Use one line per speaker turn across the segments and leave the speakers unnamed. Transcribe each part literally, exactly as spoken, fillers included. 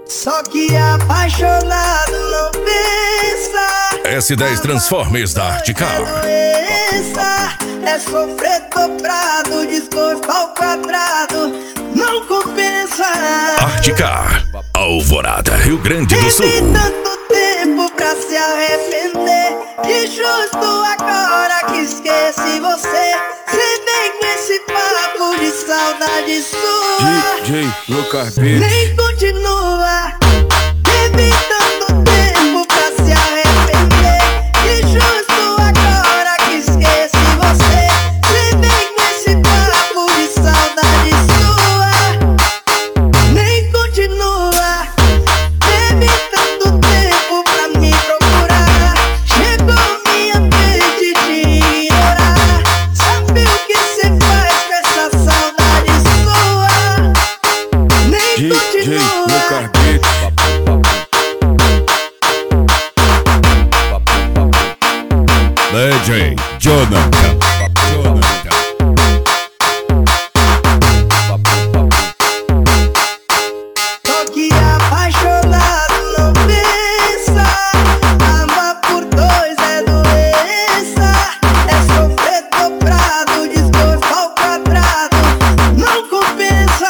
Só que apaixonado não pensa.
S dez Transformers da Articar.
É sofrer dobrado, desgosto ao quadrado, não compensa.
Articar, Alvorada, Rio Grande do Sul.
Teve tanto tempo pra se arrepender, e justo agora que esqueci você, cê vem com esse papo de saudade sua.
D J Lucas Beats.
Nem continua. Teve tanto tempo pra se arrepender, e justo agora que esqueci você, cê vem com esse papo de saudade sua. Nem continua. Teve tanto tempo pra me procurar, chegou minha vez de te ignorar. Sabe o que cê faz com essa saudade sua? Nem
D J
continua.
Lucas Beats.
D J Jonathan.
Só que apaixonado não pensa. Amar por dois é doença. É sofrer dobrado, desgosto ao quadrado, não compensa.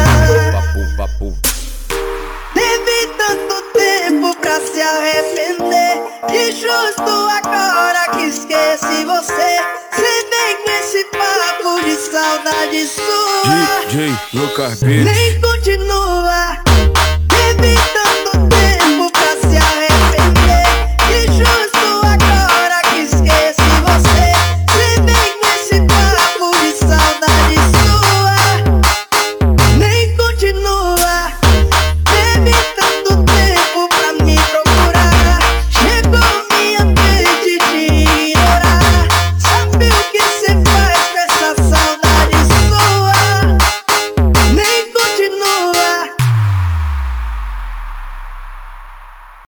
Teve tanto tempo pra se arrepender, e justo agora que esqueci você, cê vem com esse papo de saudade sua.
D J Lucas Beats.
Nem continua. Teve tanto tempo pra se arrepender, e justo agora que esqueci você, cê vem com esse papo de saudade sua. Nem continua.